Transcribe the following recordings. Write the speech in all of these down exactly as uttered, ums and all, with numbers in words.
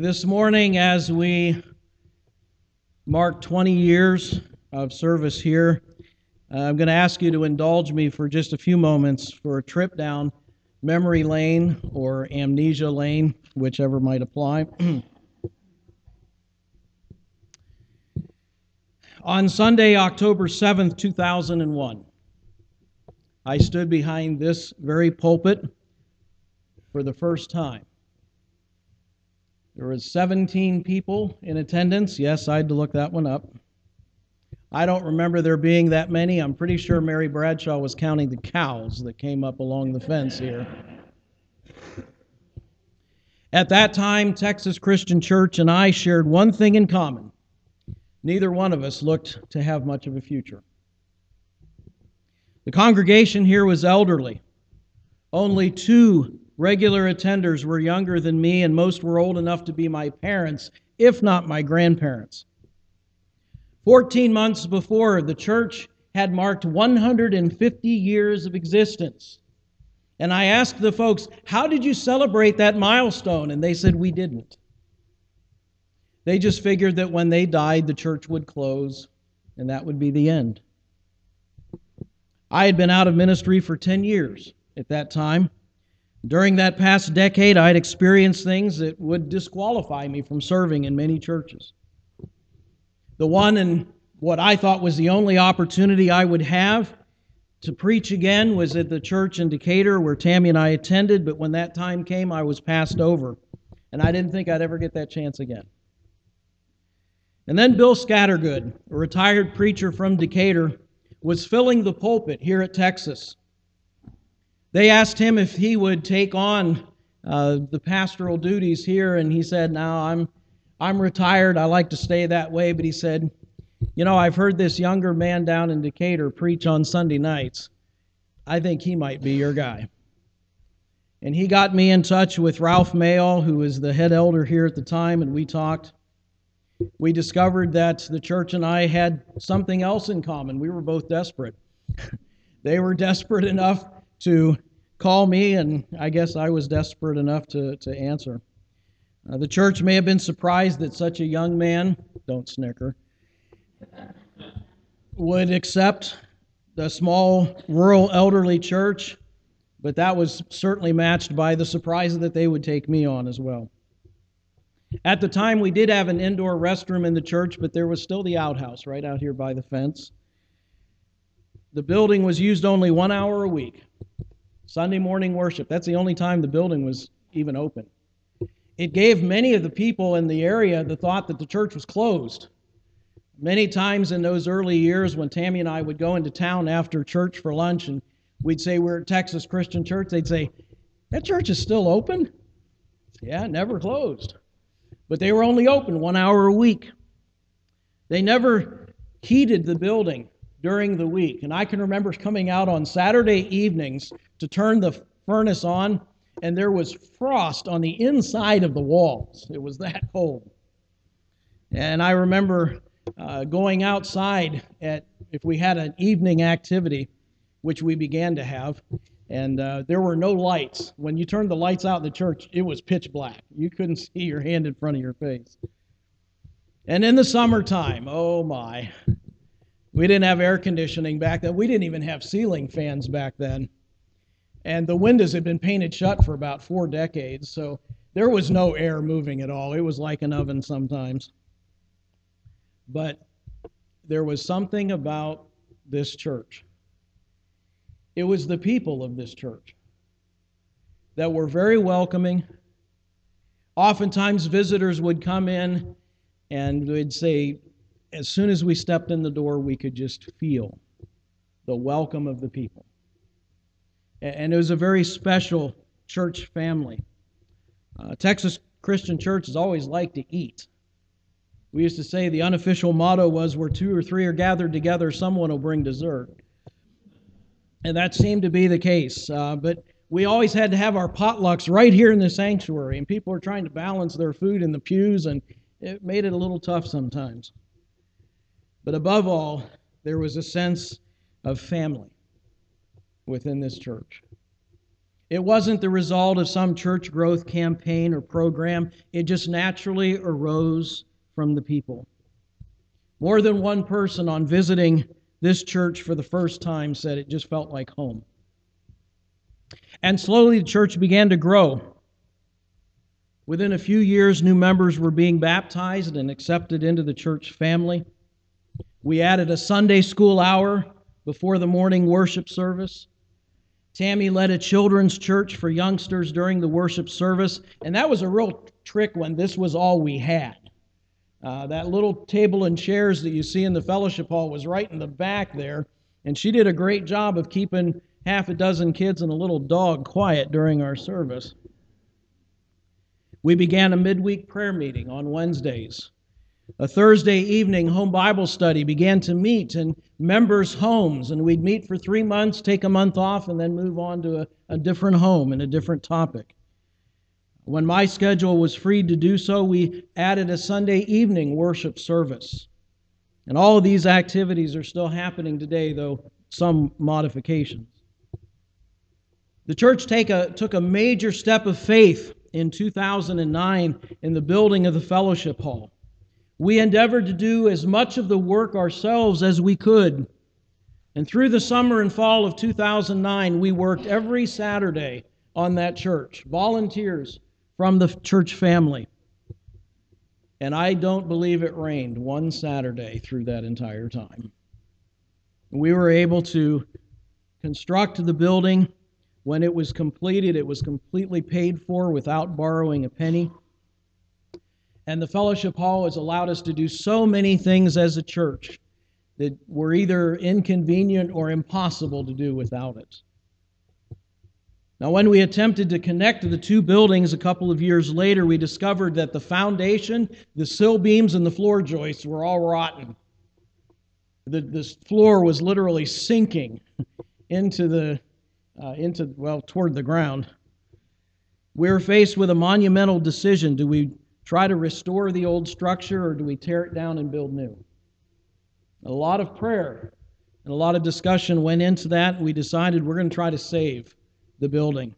This morning, as we mark twenty years of service here, uh, I'm going to ask you to indulge me for just a few moments for a trip down memory lane or amnesia lane, whichever might apply. On Sunday, October seventh, two thousand one, I stood behind this very pulpit for the first time. There was seventeen people in attendance. Yes, I had to look that one up. I don't remember there being that many. I'm pretty sure Mary Bradshaw was counting the cows that came up along the fence here. At that time, Texas Christian Church and I shared one thing in common. Neither one of us looked to have much of a future. The congregation here was elderly. Only two regular attenders were younger than me, and most were old enough to be my parents, if not my grandparents. Fourteen months before, the church had marked one hundred fifty years of existence. And I asked the folks, how did you celebrate that milestone? And they said, we didn't. They just figured that when they died, the church would close, and that would be the end. I had been out of ministry for ten years at that time. During that past decade, I had experienced things that would disqualify me from serving in many churches. The one and what I thought was the only opportunity I would have to preach again was at the church in Decatur where Tammy and I attended, but when that time came, I was passed over, and I didn't think I'd ever get that chance again. And then Bill Scattergood, a retired preacher from Decatur, was filling the pulpit here at Texas. They asked him if he would take on uh, the pastoral duties here, and he said, no, I'm, I'm retired. I like to stay that way. But he said, you know, I've heard this younger man down in Decatur preach on Sunday nights. I think he might be your guy. And he got me in touch with Ralph Mayall, who was the head elder here at the time, and we talked. We discovered that the church and I had something else in common. We were both desperate. They were desperate enough to call me, and I guess I was desperate enough to, to answer. Uh, the church may have been surprised that such a young man, don't snicker, would accept the small rural elderly church, but that was certainly matched by the surprise that they would take me on as well. At the time, we did have an indoor restroom in the church, but there was still the outhouse right out here by the fence. The building was used only one hour a week. Sunday morning worship, that's the only time the building was even open. It gave many of the people in the area the thought that the church was closed. Many times in those early years when Tammy and I would go into town after church for lunch and we'd say we're at Texas Christian Church, they'd say, that church is still open? Yeah, never closed. But they were only open one hour a week. They never heated the building during the week. And I can remember coming out on Saturday evenings to turn the furnace on, and there was frost on the inside of the walls. It was that cold. And I remember uh, going outside at, if we had an evening activity, which we began to have, and uh, there were no lights. When you turned the lights out in the church, it was pitch black. You couldn't see your hand in front of your face. And in the summertime, oh my, we didn't have air conditioning back then. We didn't even have ceiling fans back then. And the windows had been painted shut for about four decades, so there was no air moving at all. It was like an oven sometimes. But there was something about this church. It was the people of this church that were very welcoming. Oftentimes visitors would come in and would say, as soon as we stepped in the door, we could just feel the welcome of the people. And it was a very special church family. Uh, Texas Christian Church has always liked to eat. We used to say the unofficial motto was, where two or three are gathered together, someone will bring dessert. And that seemed to be the case. Uh, but we always had to have our potlucks right here in the sanctuary, and people were trying to balance their food in the pews, and it made it a little tough sometimes. But above all, there was a sense of family within this church. It wasn't the result of some church growth campaign or program. It just naturally arose from the people. More than one person on visiting this church for the first time said it just felt like home. And slowly the church began to grow. Within a few years, new members were being baptized and accepted into the church family. We added a Sunday school hour before the morning worship service. Tammy led a children's church for youngsters during the worship service, and that was a real trick when this was all we had. Uh, that little table and chairs that you see in the fellowship hall was right in the back there, and she did a great job of keeping half a dozen kids and a little dog quiet during our service. We began a midweek prayer meeting on Wednesdays. A Thursday evening home Bible study began to meet in members' homes, and we'd meet for three months, take a month off, and then move on to a, a different home and a different topic. When my schedule was free to do so, we added a Sunday evening worship service. And all of these activities are still happening today, though some modifications. The church take a, took a major step of faith in two thousand nine in the building of the fellowship hall. We endeavored to do as much of the work ourselves as we could. And through the summer and fall of two thousand nine, we worked every Saturday on that church, volunteers from the church family. And I don't believe it rained one Saturday through that entire time. We were able to construct the building. When it was completed, it was completely paid for without borrowing a penny. And the fellowship hall has allowed us to do so many things as a church that were either inconvenient or impossible to do without it. Now, when we attempted to connect the two buildings a couple of years later, we discovered that the foundation, the sill beams, and the floor joists were all rotten. The, this floor was literally sinking into the Uh, into, well, toward the ground. We were faced with a monumental decision. Do we try to restore the old structure, or do we tear it down and build new? A lot of prayer and a lot of discussion went into that. We decided we're going to try to save the building.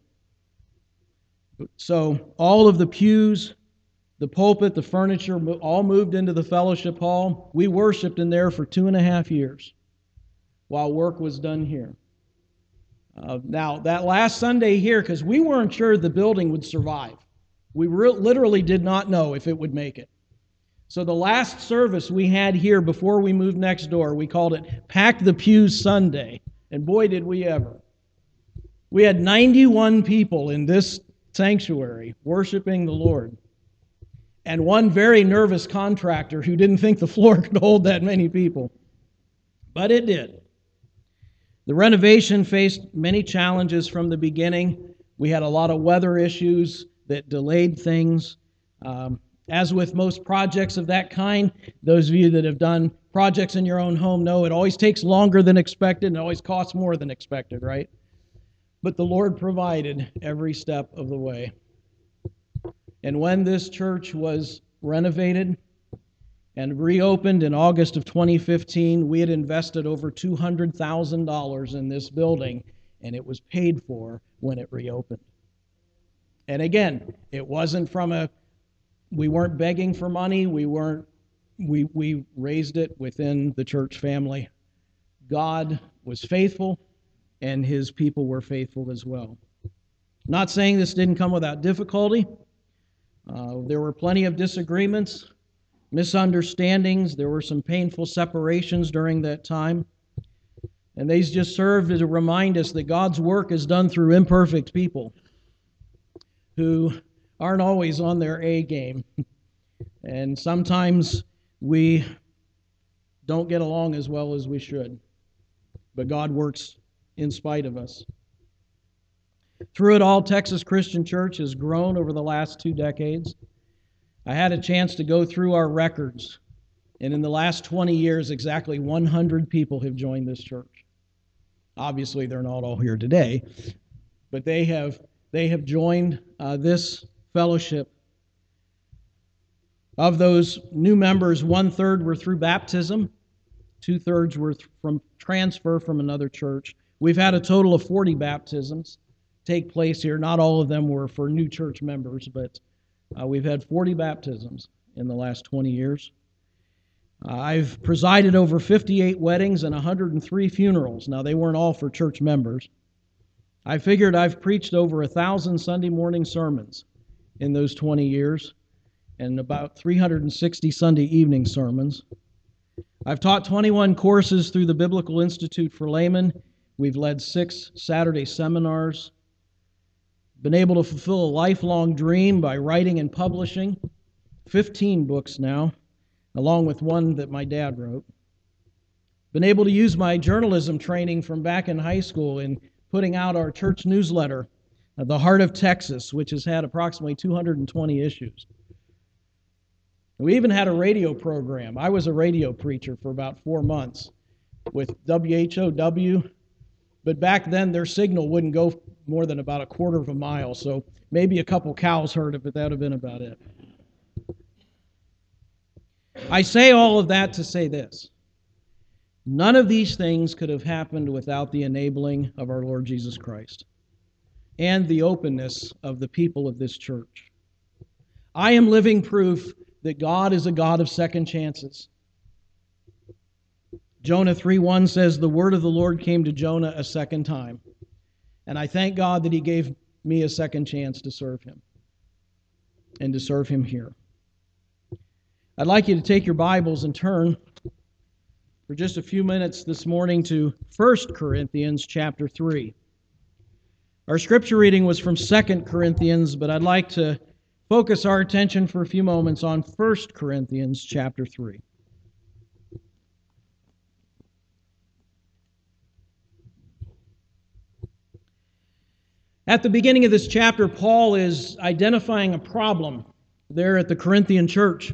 So all of the pews, the pulpit, the furniture, all moved into the fellowship hall. We worshiped in there for two and a half years while work was done here. Uh, now, that last Sunday here, because we weren't sure the building would survive. We re- literally did not know if it would make it. So the last service we had here before we moved next door, we called it Pack the Pews Sunday. And boy, did we ever. We had ninety-one people in this sanctuary worshiping the Lord. And one very nervous contractor who didn't think the floor could hold that many people. But it did. The renovation faced many challenges from the beginning. We had a lot of weather issues that delayed things. Um, as with most projects of that kind, those of you that have done projects in your own home know it always takes longer than expected and it always costs more than expected, right? But the Lord provided every step of the way. And when this church was renovated and reopened in August of twenty fifteen, we had invested over two hundred thousand dollars in this building, and it was paid for when it reopened. And again, it wasn't from a, we weren't begging for money, we weren't, we, we raised it within the church family. God was faithful, and His people were faithful as well. Not saying this didn't come without difficulty. Uh, there were plenty of disagreements, misunderstandings. There were some painful separations during that time. And these just served to remind us that God's work is done through imperfect people who aren't always on their A game. And sometimes we don't get along as well as we should. But God works in spite of us. Through it all, Texas Christian Church has grown over the last two decades. I had a chance to go through our records, and in the last twenty years, exactly one hundred people have joined this church. Obviously, they're not all here today, but they have they have joined uh, this fellowship. Of those new members, one-third were through baptism, two-thirds were th- from transfer from another church. We've had a total of forty baptisms take place here. Not all of them were for new church members, but uh, we've had forty baptisms in the last twenty years. Uh, I've presided over fifty-eight weddings and one hundred three funerals. Now, they weren't all for church members. I figured I've preached over a thousand Sunday morning sermons in those twenty years and about three hundred sixty Sunday evening sermons. I've taught twenty-one courses through the Biblical Institute for Laymen. We've led six Saturday seminars. Been able to fulfill a lifelong dream by writing and publishing fifteen books now, along with one that my dad wrote. Been able to use my journalism training from back in high school in putting out our church newsletter, The Heart of Texas, which has had approximately two hundred twenty issues. We even had a radio program. I was a radio preacher for about four months with W H O W, but back then their signal wouldn't go more than about a quarter of a mile, so maybe a couple cows heard it, but that would have been about it. I say all of that to say this. None of these things could have happened without the enabling of our Lord Jesus Christ and the openness of the people of this church. I am living proof that God is a God of second chances. Jonah three one says, "The word of the Lord came to Jonah a second time." And I thank God that He gave me a second chance to serve Him and to serve Him here. I'd like you to take your Bibles and turn for just a few minutes this morning to First Corinthians chapter three. Our scripture reading was from Second Corinthians, but I'd like to focus our attention for a few moments on First Corinthians chapter three. At the beginning of this chapter, Paul is identifying a problem there at the Corinthian church.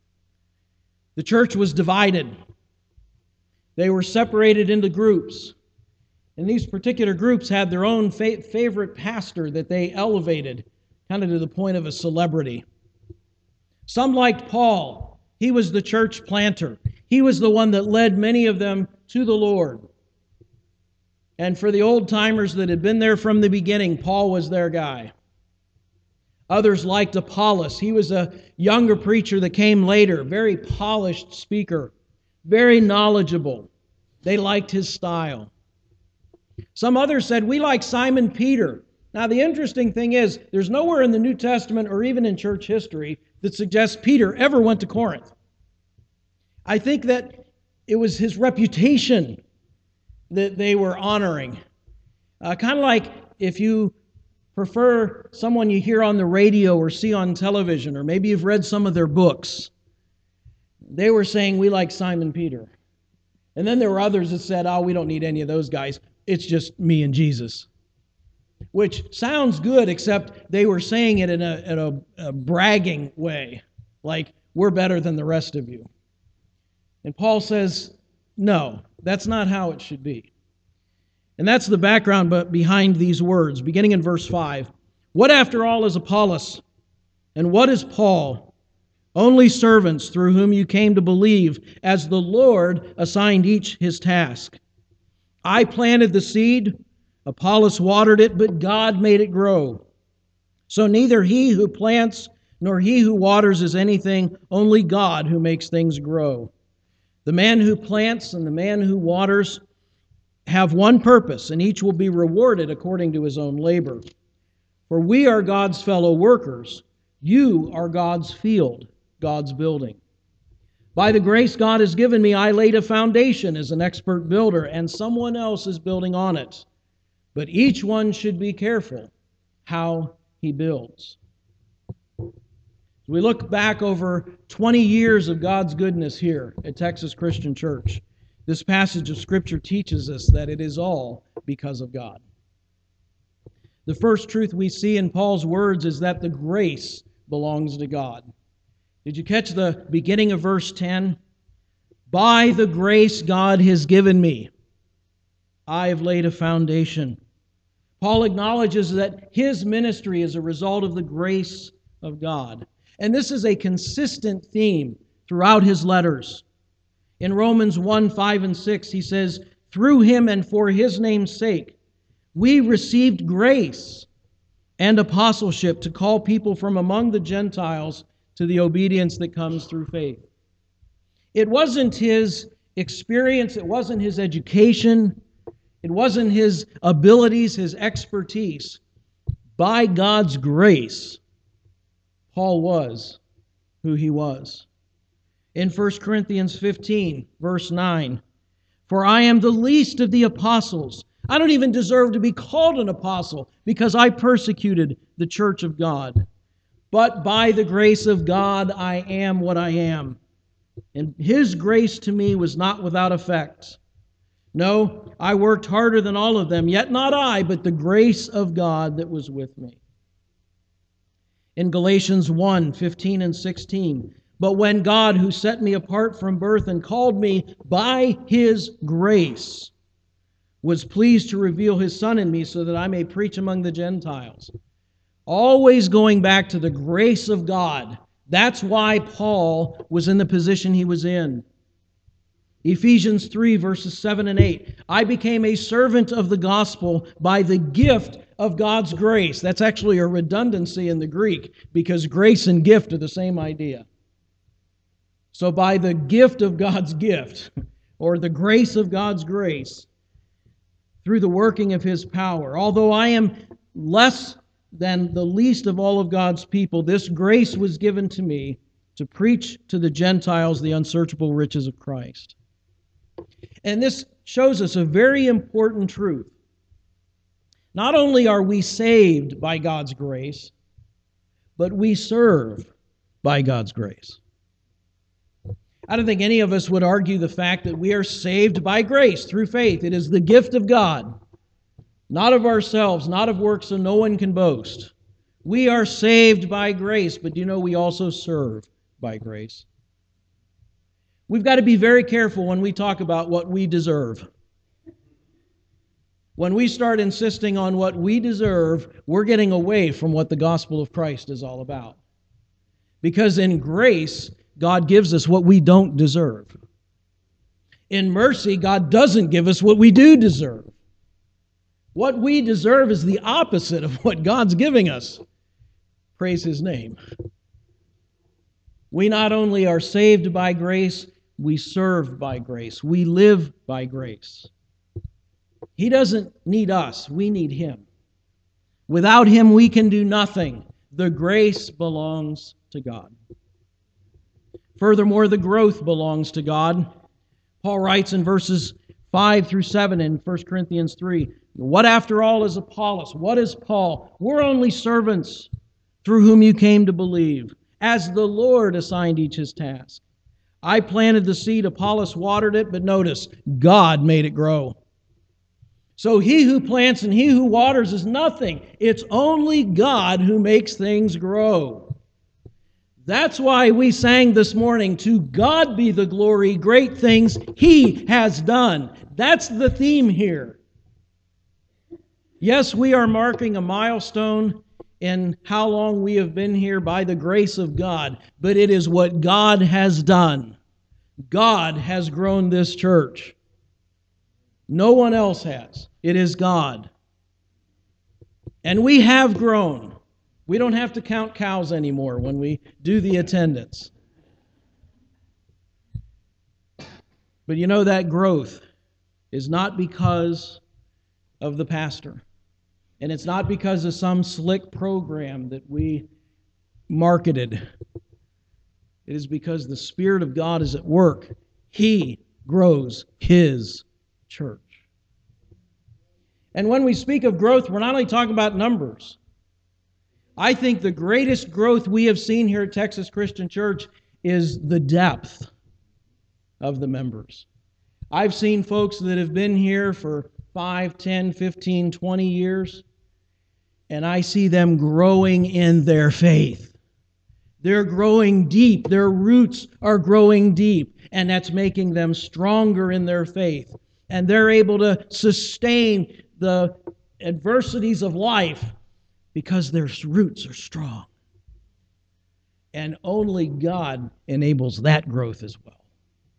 The church was divided. They were separated into groups. And these particular groups had their own fa- favorite pastor that they elevated, kind of to the point of a celebrity. Some liked Paul. He was the church planter. He was the one that led many of them to the Lord. And for the old-timers that had been there from the beginning, Paul was their guy. Others liked Apollos. He was a younger preacher that came later, very polished speaker, very knowledgeable. They liked his style. Some others said, "We like Simon Peter." Now, the interesting thing is, there's nowhere in the New Testament or even in church history that suggests Peter ever went to Corinth. I think that it was his reputation that they were honoring. Uh, kind of like if you prefer someone you hear on the radio or see on television, or maybe you've read some of their books. They were saying, "We like Simon Peter." And then there were others that said, "Oh, we don't need any of those guys. It's just me and Jesus." Which sounds good, except they were saying it in a, in a, a bragging way, like, "We're better than the rest of you." And Paul says, no, that's not how it should be. And that's the background behind these words, beginning in verse five. "What after all is Apollos? And what is Paul? Only servants through whom you came to believe, as the Lord assigned each his task. I planted the seed, Apollos watered it, but God made it grow. So neither he who plants nor he who waters is anything, only God who makes things grow. The man who plants and the man who waters have one purpose, and each will be rewarded according to his own labor. For we are God's fellow workers. You are God's field, God's building. By the grace God has given me, I laid a foundation as an expert builder, and someone else is building on it. But each one should be careful how he builds." We look back over twenty years of God's goodness here at Texas Christian Church. This passage of Scripture teaches us that it is all because of God. The first truth we see in Paul's words is that the grace belongs to God. Did you catch the beginning of verse ten? "By the grace God has given me, I have laid a foundation." Paul acknowledges that his ministry is a result of the grace of God. And this is a consistent theme throughout his letters. In Romans one, five, and six, he says, "Through him and for his name's sake, We received grace and apostleship to call people from among the Gentiles to the obedience that comes through faith. It wasn't his experience, it wasn't his education, it wasn't his abilities, his expertise. By God's grace, Paul was who he was. In First Corinthians fifteen, verse nine, "For I am the least of the apostles. I don't even deserve to be called an apostle because I persecuted the church of God. But by the grace of God, I am what I am. And His grace to me was not without effect. No, I worked harder than all of them, yet not I, but the grace of God that was with me." In Galatians one, fifteen and sixteen, "But when God, who set me apart from birth and called me by His grace, was pleased to reveal His Son in me so that I may preach among the Gentiles." Always going back to the grace of God. That's why Paul was in the position he was in. Ephesians three, verses seven and eight. "I became a servant of the gospel by the gift of God's grace." That's actually a redundancy in the Greek because grace and gift are the same idea. So by the gift of God's gift, or the grace of God's grace, through the working of His power. Although I am less than the least of all of God's people, this grace was given to me to preach to the Gentiles the unsearchable riches of Christ. And this shows us a very important truth. Not only are we saved by God's grace, but we serve by God's grace. I don't think any of us would argue the fact that we are saved by grace through faith. It is the gift of God, not of ourselves, not of works, so no one can boast. We are saved by grace, but you know we also serve by grace. We've got to be very careful when we talk about what we deserve. When we start insisting on what we deserve, we're getting away from what the gospel of Christ is all about. Because in grace, God gives us what we don't deserve. In mercy, God doesn't give us what we do deserve. What we deserve is the opposite of what God's giving us. Praise His name. We not only are saved by grace, we serve by grace. We live by grace. He doesn't need us. We need Him. Without Him, we can do nothing. The grace belongs to God. Furthermore, the growth belongs to God. Paul writes in verses five through seven in First Corinthians three, "What after all is Apollos? What is Paul? We're only servants through whom you came to believe, as the Lord assigned each his task. I planted the seed, Apollos watered it, but notice, God made it grow. So he who plants and he who waters is nothing. It's only God who makes things grow." That's why we sang this morning, "To God be the glory, great things He has done." That's the theme here. Yes, we are marking a milestone in how long we have been here by the grace of God, but it is what God has done. God has grown this church. No one else has. It is God. And we have grown. We don't have to count cows anymore when we do the attendance. But you know, that growth is not because of the pastor. And it's not because of some slick program that we marketed. It is because the Spirit of God is at work. He grows His church. And when we speak of growth, we're not only talking about numbers. I think the greatest growth we have seen here at Texas Christian Church is the depth of the members. I've seen folks that have been here for five, ten, fifteen, twenty years, and I see them growing in their faith. They're growing deep. Their roots are growing deep, and that's making them stronger in their faith. And they're able to sustain the adversities of life because their roots are strong. And only God enables that growth as well.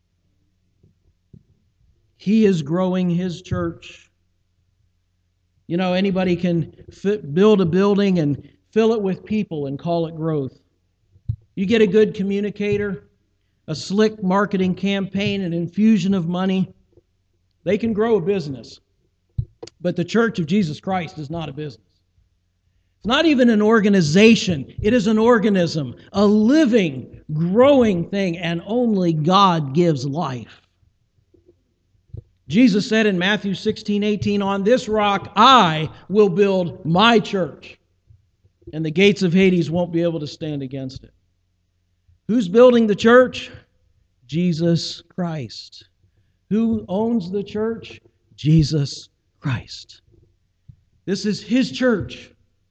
He is growing His church. You know, anybody can fit, build a building and fill it with people and call it growth. You get a good communicator, a slick marketing campaign, an infusion of money, they can grow a business. But the Church of Jesus Christ is not a business. It's not even an organization. It is an organism, a living, growing thing, and only God gives life. Jesus said in Matthew sixteen eighteen, "On this rock I will build my church, and the gates of Hades won't be able to stand against it." Who's building the church? Jesus Christ. Who owns the church? Jesus Christ. This is His church.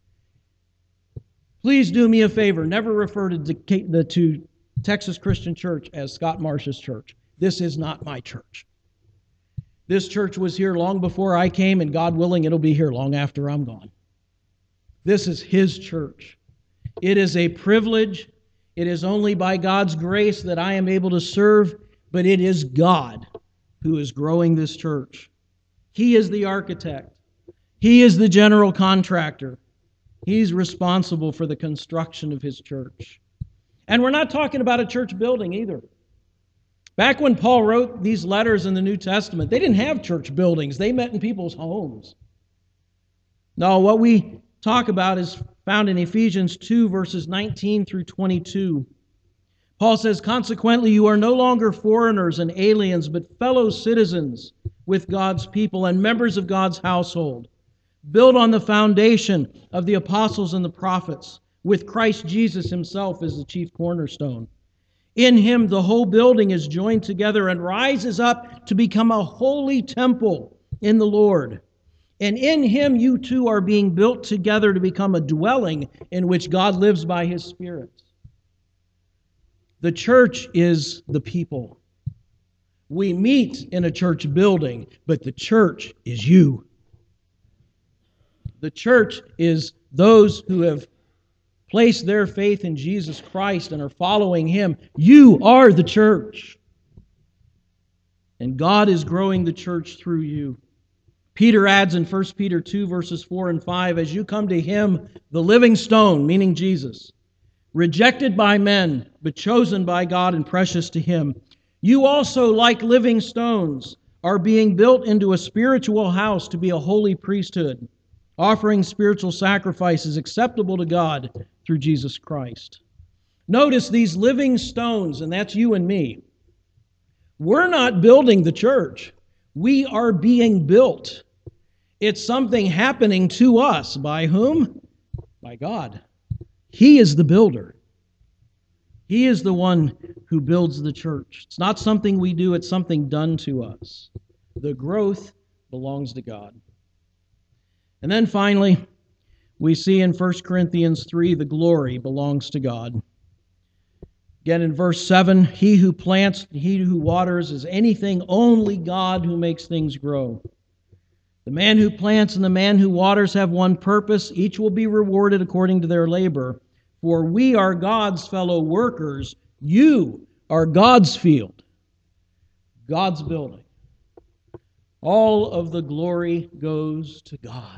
Please do me a favor. Never refer to the to Texas Christian Church as Scott Marsh's church. This is not my church. This church was here long before I came, and God willing, it'll be here long after I'm gone. This is His church. It is a privilege. It is only by God's grace that I am able to serve, but it is God who is growing this church. He is the architect. He is the general contractor. He's responsible for the construction of His church. And we're not talking about a church building either. Back when Paul wrote these letters in the New Testament, they didn't have church buildings. They met in people's homes. No, what we talk about is found in Ephesians two, verses nineteen through twenty-two. Paul says, "Consequently, you are no longer foreigners and aliens, but fellow citizens with God's people and members of God's household, built on the foundation of the apostles and the prophets, with Christ Jesus Himself as the chief cornerstone. In Him, the whole building is joined together and rises up to become a holy temple in the Lord. And in Him, you too are being built together to become a dwelling in which God lives by His Spirit." The church is the people. We meet in a church building, but the church is you. The church is those who have placed their faith in Jesus Christ and are following Him. You are the church. And God is growing the church through you. Peter adds in First Peter two, verses four and five, "As you come to Him, the living stone," meaning Jesus, "rejected by men, but chosen by God and precious to Him, you also, like living stones, are being built into a spiritual house to be a holy priesthood, offering spiritual sacrifices acceptable to God through Jesus Christ." Notice these living stones, and that's you and me. We're not building the church. We are being built. It's something happening to us. By whom? By God. He is the builder. He is the one who builds the church. It's not something we do, it's something done to us. The growth belongs to God. And then finally, we see in First Corinthians three, the glory belongs to God. Again in verse seven, "He who plants, he who waters is anything, only God who makes things grow. The man who plants and the man who waters have one purpose. Each will be rewarded according to their labor. For we are God's fellow workers. You are God's field, God's building." All of the glory goes to God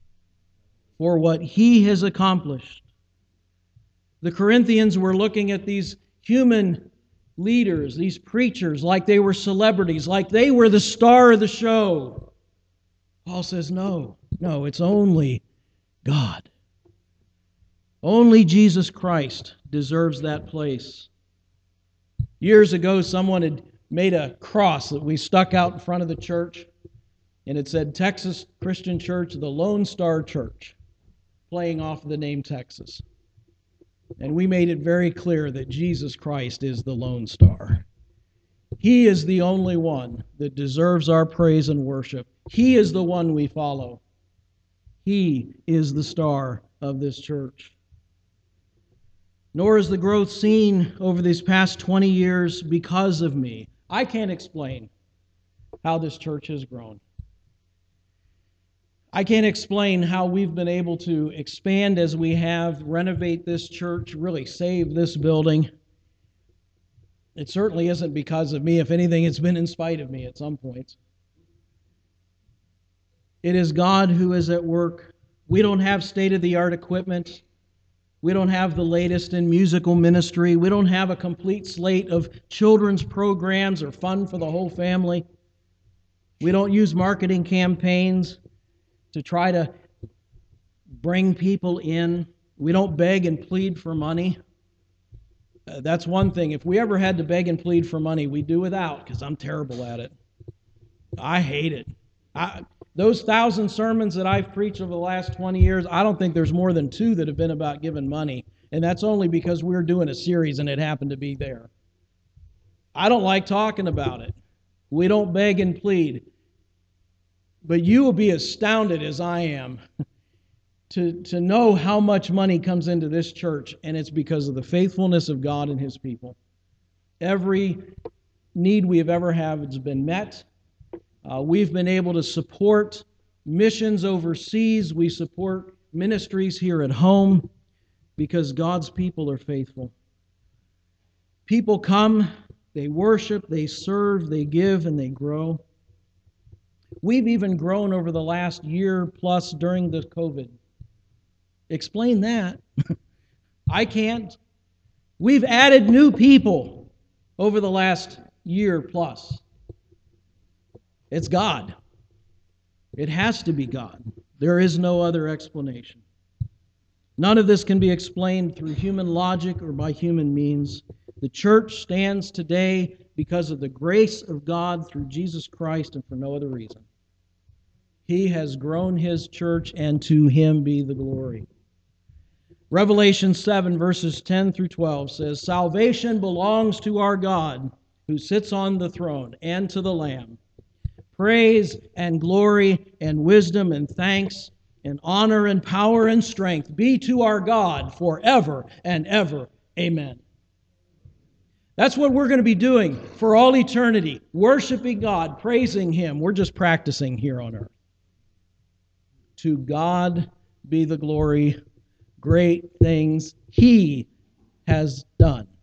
for what He has accomplished. The Corinthians were looking at these human leaders, these preachers, like they were celebrities, like they were the star of the show. Paul says, no, no, it's only God. Only Jesus Christ deserves that place. Years ago, someone had made a cross that we stuck out in front of the church, and it said Texas Christian Church, the Lone Star Church, playing off the name Texas. And we made it very clear that Jesus Christ is the Lone Star. He is the only one that deserves our praise and worship. He is the one we follow. He is the star of this church. Nor is the growth seen over these past twenty years because of me. I can't explain how this church has grown. I can't explain how we've been able to expand as we have, renovate this church, really save this building. It certainly isn't because of me. If anything, it's been in spite of me at some points. It is God who is at work. We don't have state-of-the-art equipment. We don't have the latest in musical ministry. We don't have a complete slate of children's programs or fun for the whole family. We don't use marketing campaigns to try to bring people in. We don't beg and plead for money. Uh, that's one thing. If we ever had to beg and plead for money, we do without, because I'm terrible at it. I hate it. I, those thousand sermons that I've preached over the last twenty years, I don't think there's more than two that have been about giving money. And that's only because we're doing a series and it happened to be there. I don't like talking about it. We don't beg and plead. But you will be astounded, as I am, to, to know how much money comes into this church, and it's because of the faithfulness of God and His people. Every need we have ever had has been met. Uh, we've been able to support missions overseas. We support ministries here at home because God's people are faithful. People come, they worship, they serve, they give, and they grow. We've even grown over the last year plus during the COVID. Explain that. I can't. We've added new people over the last year plus. It's God. It has to be God. There is no other explanation. None of this can be explained through human logic or by human means. The church stands today because of the grace of God through Jesus Christ and for no other reason. He has grown His church, and to Him be the glory. Revelation seven, verses ten through twelve says, "Salvation belongs to our God, who sits on the throne, and to the Lamb. Praise and glory and wisdom and thanks and honor and power and strength be to our God forever and ever. Amen." That's what we're going to be doing for all eternity, worshiping God, praising Him. We're just practicing here on earth. To God be the glory, great things He has done.